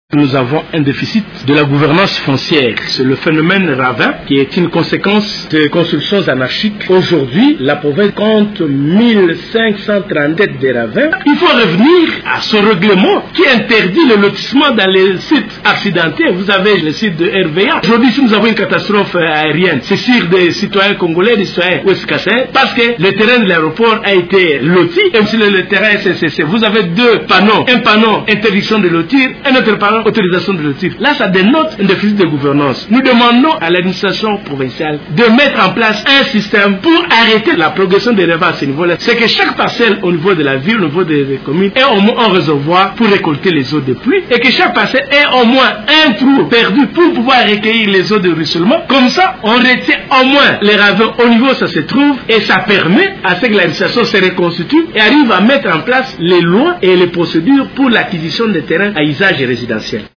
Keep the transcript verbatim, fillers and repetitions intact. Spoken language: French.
Nous avons un déficit de la gouvernance foncière. C'est le phénomène Ravin qui est une conséquence des constructions anarchiques. Aujourd'hui, la province compte mille cinq cent trente-sept des ravins. Il faut revenir à ce règlement qui interdit le lotissement dans les sites accidentés. Vous avez le site de R V A. Aujourd'hui, si nous avons une catastrophe aérienne, c'est sur des citoyens congolais, des citoyens ouest-cassais, parce que le terrain de l'aéroport a été loti. Et si le, le terrain C C C, vous avez deux panneaux. Un panneau interdiction de lotir, un autre panneau autorisation de lotir. Là, ça dénote un déficit de gouvernance. Nous demandons à l'administration provinciale de mettre en place un système pour arrêter la progression des revends à ce niveau-là. C'est que chaque parcelle au niveau de la ville, au niveau des, des communes, ait au moins un réservoir pour récolter les eaux de pluie et que chaque parcelle ait au moins un trou perdu pour pouvoir recueillir les eaux de ruissellement. Comme ça, on retient au moins les ravins au niveau où ça se trouve et ça permet à ce que l'administration se reconstitue et arrive à mettre en place les lois et les procédures pour l'acquisition des terrains à usage résidentiel.